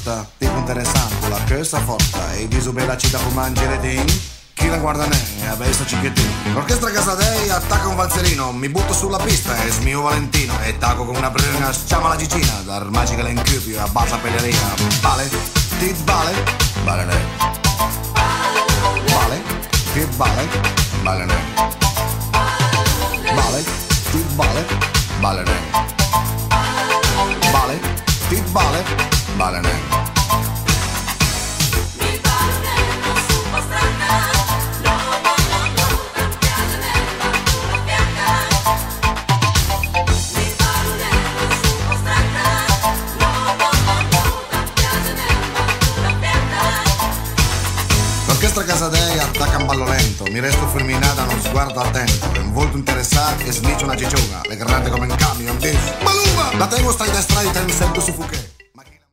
porta, tipo interessante, la cosa forte, e viso bella cita può mangiare din. Chi la guarda ne, adesso cicchettino. L'orchestra Casadei attacca un valzerino, mi butto sulla pista e smio Valentino. E taco con una bruna, chiama la gigina, dar magica l'incupio, a bassa pelleria. Vale, ti vale, vale lei. Vale, ti vale, vale lei. Vale, ti vale, vale lei. Vale, ti vale, vale lei. L'orchestra Casadei attacca un ballo lento, mi resto fulminata, uno sguardo attento, un volto interessato e snicio una cicciona, le grande come un camion, dice Maluma! La tengo stai destra e te mi sento su Fouquet.